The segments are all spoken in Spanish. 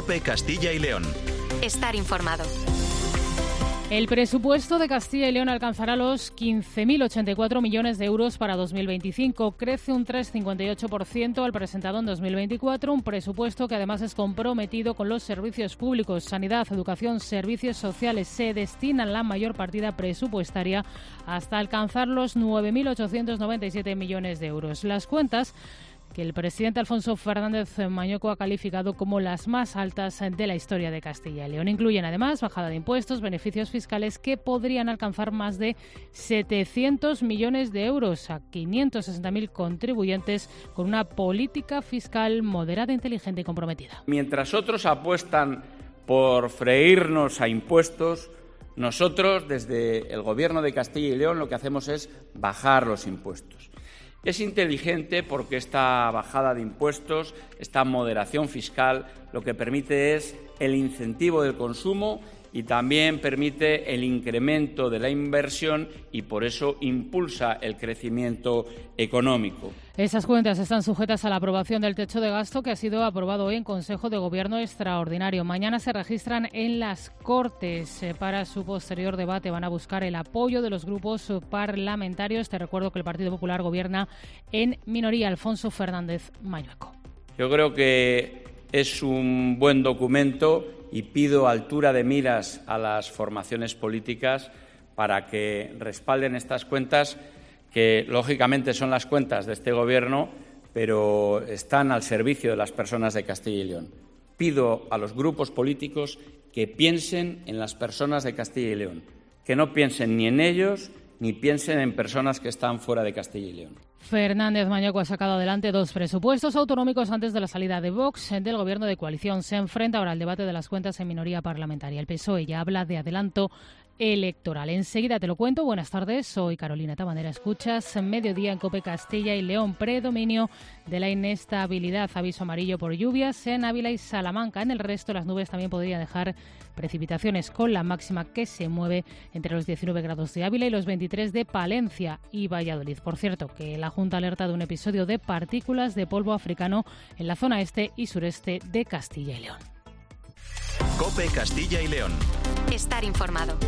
COPE Castilla y León. Estar informado. El presupuesto de Castilla y León alcanzará los 15.084 millones de euros para 2025. Crece un 3,58% al presentado en 2024, un presupuesto que además es comprometido con los servicios públicos, sanidad, educación, servicios sociales. Se destinan la mayor partida presupuestaria hasta alcanzar los 9.897 millones de euros. Las cuentas que el presidente Alfonso Fernández Mañueco ha calificado como las más altas de la historia de Castilla y León. Incluyen además bajada de impuestos, beneficios fiscales que podrían alcanzar más de 700 millones de euros a 560.000 contribuyentes con una política fiscal moderada, inteligente y comprometida. Mientras otros apuestan por freírnos a impuestos, nosotros desde el Gobierno de Castilla y León lo que hacemos es bajar los impuestos. Es inteligente porque esta bajada de impuestos, esta moderación fiscal, lo que permite es el incentivo del consumo y también permite el incremento de la inversión y por eso impulsa el crecimiento económico. Esas cuentas están sujetas a la aprobación del techo de gasto que ha sido aprobado hoy en Consejo de Gobierno extraordinario. Mañana se registran en las Cortes. Para su posterior debate van a buscar el apoyo de los grupos parlamentarios. Te recuerdo que el Partido Popular gobierna en minoría. Alfonso Fernández Mañueco. Yo creo que es un buen documento y pido altura de miras a las formaciones políticas para que respalden estas cuentas que, lógicamente, son las cuentas de este Gobierno, pero están al servicio de las personas de Castilla y León. Pido a los grupos políticos que piensen en las personas de Castilla y León, que no piensen ni en ellos ni piensen en personas que están fuera de Castilla y León. Fernández Mañueco ha sacado adelante 2 presupuestos autonómicos antes de la salida de Vox del Gobierno de coalición. Se enfrenta ahora al debate de las cuentas en minoría parlamentaria. El PSOE ya habla de adelanto electoral. Enseguida te lo cuento. Buenas tardes, soy Carolina Tabanera. Escuchas Mediodía en COPE Castilla y León. Predominio de la inestabilidad. Aviso amarillo por lluvias en Ávila y Salamanca. En el resto las nubes también podrían dejar precipitaciones con la máxima que se mueve entre los 19 grados de Ávila y los 23 de Palencia y Valladolid. Por cierto, que la Junta alerta de un episodio de partículas de polvo africano en la zona este y sureste de Castilla y León. COPE Castilla y León. Estar informado.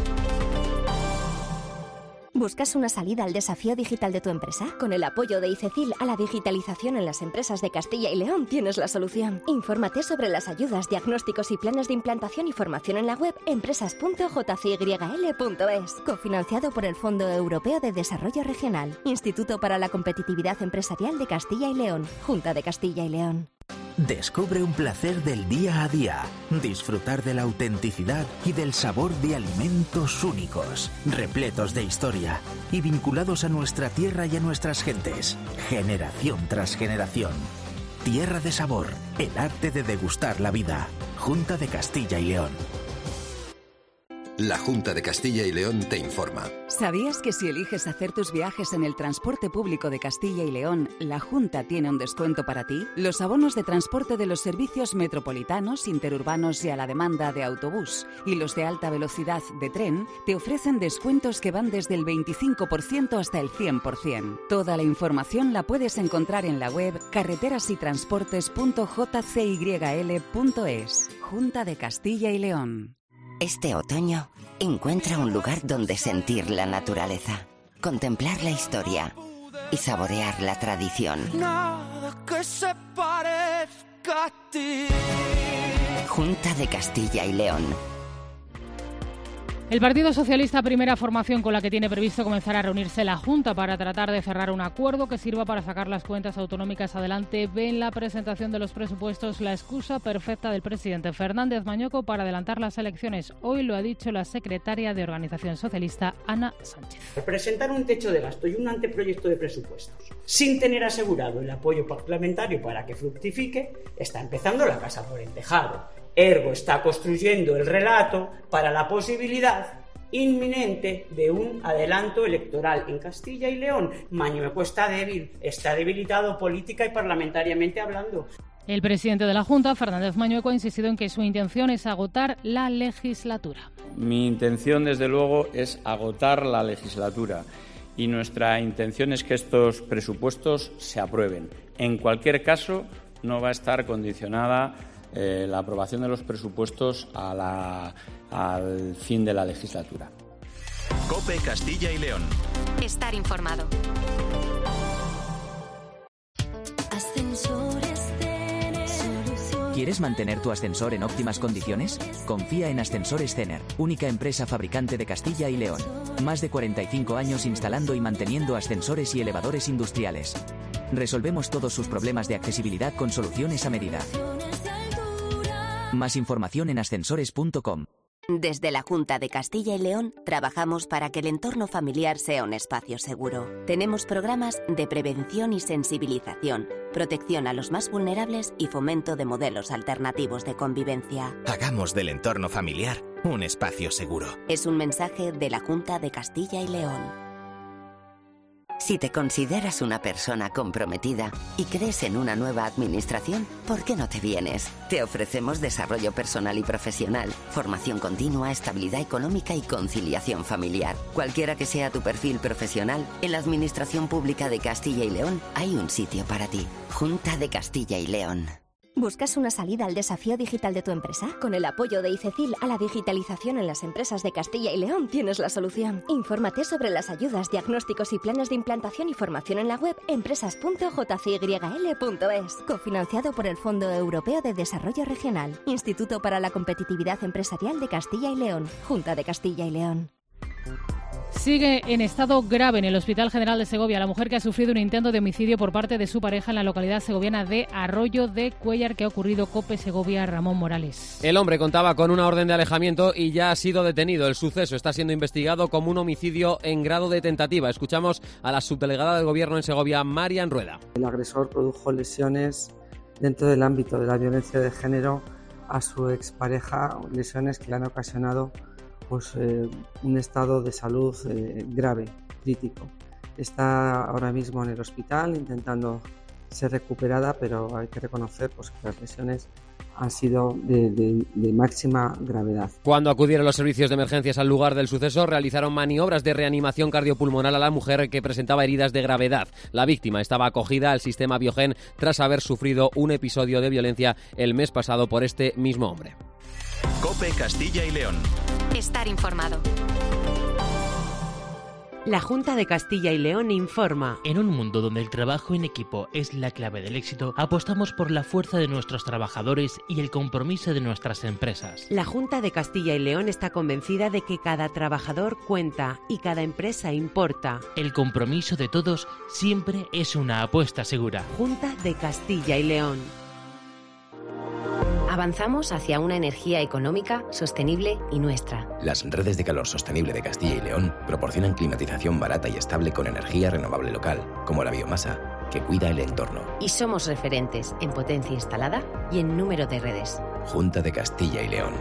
¿Buscas una salida al desafío digital de tu empresa? Con el apoyo de ICECIL a la digitalización en las empresas de Castilla y León tienes la solución. Infórmate sobre las ayudas, diagnósticos y planes de implantación y formación en la web empresas.jcyl.es. Cofinanciado por el Fondo Europeo de Desarrollo Regional, Instituto para la Competitividad Empresarial de Castilla y León, Junta de Castilla y León. Descubre un placer del día a día, disfrutar de la autenticidad y del sabor de alimentos únicos, repletos de historia y vinculados a nuestra tierra y a nuestras gentes, generación tras generación. Tierra de sabor, el arte de degustar la vida. Junta de Castilla y León. La Junta de Castilla y León te informa. ¿Sabías que si eliges hacer tus viajes en el transporte público de Castilla y León, la Junta tiene un descuento para ti? Los abonos de transporte de los servicios metropolitanos, interurbanos y a la demanda de autobús y los de alta velocidad de tren te ofrecen descuentos que van desde el 25% hasta el 100%. Toda la información la puedes encontrar en la web carreterasytransportes.jcyl.es. Junta de Castilla y León. Este otoño, encuentra un lugar donde sentir la naturaleza, contemplar la historia y saborear la tradición. Nada que se parezca a ti. Junta de Castilla y León. El Partido Socialista, primera formación con la que tiene previsto comenzar a reunirse la Junta para tratar de cerrar un acuerdo que sirva para sacar las cuentas autonómicas adelante, ve en la presentación de los presupuestos la excusa perfecta del presidente Fernández Mañueco para adelantar las elecciones. Hoy lo ha dicho la secretaria de Organización Socialista, Ana Sánchez. Presentar un techo de gasto y un anteproyecto de presupuestos sin tener asegurado el apoyo parlamentario para que fructifique, está empezando la casa por el tejado. Ergo está construyendo el relato para la posibilidad inminente de un adelanto electoral en Castilla y León. Mañueco está débil, está debilitado política y parlamentariamente hablando. El presidente de la Junta, Fernández Mañueco, ha insistido en que su intención es agotar la legislatura. Mi intención, desde luego, es agotar la legislatura y nuestra intención es que estos presupuestos se aprueben. En cualquier caso, no va a estar condicionada la aprobación de los presupuestos al fin de la legislatura. COPE Castilla y León. Estar informado. ¿Quieres mantener tu ascensor en óptimas condiciones? Confía en Ascensores Cener, única empresa fabricante de Castilla y León. Más de 45 años instalando y manteniendo ascensores y elevadores industriales. Resolvemos todos sus problemas de accesibilidad con soluciones a medida. Más información en ascensores.com. Desde la Junta de Castilla y León trabajamos para que el entorno familiar sea un espacio seguro. Tenemos programas de prevención y sensibilización, protección a los más vulnerables y fomento de modelos alternativos de convivencia. Hagamos del entorno familiar un espacio seguro. Es un mensaje de la Junta de Castilla y León. Si te consideras una persona comprometida y crees en una nueva administración, ¿por qué no te vienes? Te ofrecemos desarrollo personal y profesional, formación continua, estabilidad económica y conciliación familiar. Cualquiera que sea tu perfil profesional, en la Administración Pública de Castilla y León hay un sitio para ti. Junta de Castilla y León. ¿Buscas una salida al desafío digital de tu empresa? Con el apoyo de ICECIL a la digitalización en las empresas de Castilla y León tienes la solución. Infórmate sobre las ayudas, diagnósticos y planes de implantación y formación en la web empresas.jcyl.es. Cofinanciado por el Fondo Europeo de Desarrollo Regional. Instituto para la Competitividad Empresarial de Castilla y León. Junta de Castilla y León. Sigue en estado grave en el Hospital General de Segovia la mujer que ha sufrido un intento de homicidio por parte de su pareja en la localidad segoviana de Arroyo de Cuéllar, que ha ocurrido. COPE Segovia, Ramón Morales. El hombre contaba con una orden de alejamiento y ya ha sido detenido. El suceso está siendo investigado como un homicidio en grado de tentativa. Escuchamos a la subdelegada del Gobierno en Segovia, Marian Rueda. El agresor produjo lesiones dentro del ámbito de la violencia de género a su expareja, lesiones que le han ocasionado un estado de salud grave, crítico. Está ahora mismo en el hospital intentando ser recuperada, pero hay que reconocer que las lesiones han sido de máxima gravedad. Cuando acudieron los servicios de emergencias al lugar del suceso, realizaron maniobras de reanimación cardiopulmonar a la mujer, que presentaba heridas de gravedad. La víctima estaba acogida al sistema Biogen tras haber sufrido un episodio de violencia el mes pasado por este mismo hombre. COPE Castilla y León. Estar informado. La Junta de Castilla y León informa. En un mundo donde el trabajo en equipo es la clave del éxito, apostamos por la fuerza de nuestros trabajadores y el compromiso de nuestras empresas. La Junta de Castilla y León está convencida de que cada trabajador cuenta y cada empresa importa. El compromiso de todos siempre es una apuesta segura. Junta de Castilla y León. Avanzamos hacia una energía económica, sostenible y nuestra. Las redes de calor sostenible de Castilla y León proporcionan climatización barata y estable con energía renovable local, como la biomasa, que cuida el entorno. Y somos referentes en potencia instalada y en número de redes. Junta de Castilla y León.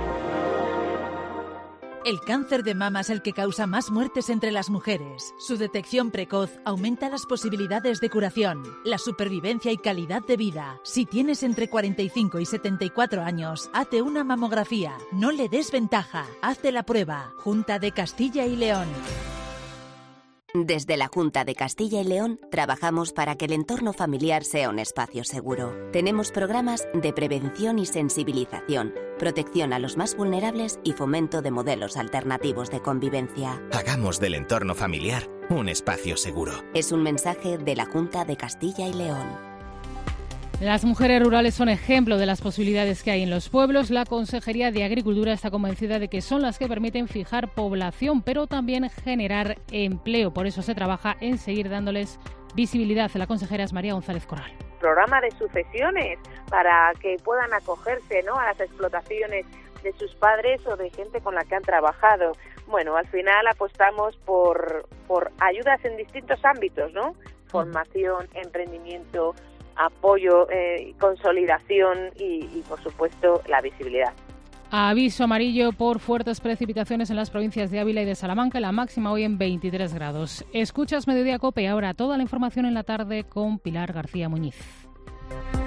El cáncer de mama es el que causa más muertes entre las mujeres. Su detección precoz aumenta las posibilidades de curación, la supervivencia y calidad de vida. Si tienes entre 45 y 74 años, hazte una mamografía. No le des ventaja. Hazte la prueba. Junta de Castilla y León. Desde la Junta de Castilla y León trabajamos para que el entorno familiar sea un espacio seguro. Tenemos programas de prevención y sensibilización, protección a los más vulnerables y fomento de modelos alternativos de convivencia. Hagamos del entorno familiar un espacio seguro. Es un mensaje de la Junta de Castilla y León. Las mujeres rurales son ejemplo de las posibilidades que hay en los pueblos. La Consejería de Agricultura está convencida de que son las que permiten fijar población, pero también generar empleo. Por eso se trabaja en seguir dándoles visibilidad. La consejera es María González Corral. Programa de sucesiones para que puedan acogerse, ¿no?, a las explotaciones de sus padres o de gente con la que han trabajado. Bueno, al final apostamos por ayudas en distintos ámbitos, ¿no? Formación, emprendimiento, apoyo, consolidación y, por supuesto, la visibilidad. Aviso amarillo por fuertes precipitaciones en las provincias de Ávila y de Salamanca, la máxima hoy en 23 grados. Escuchas Mediodía COPE, ahora toda la información en la tarde con Pilar García Muñiz.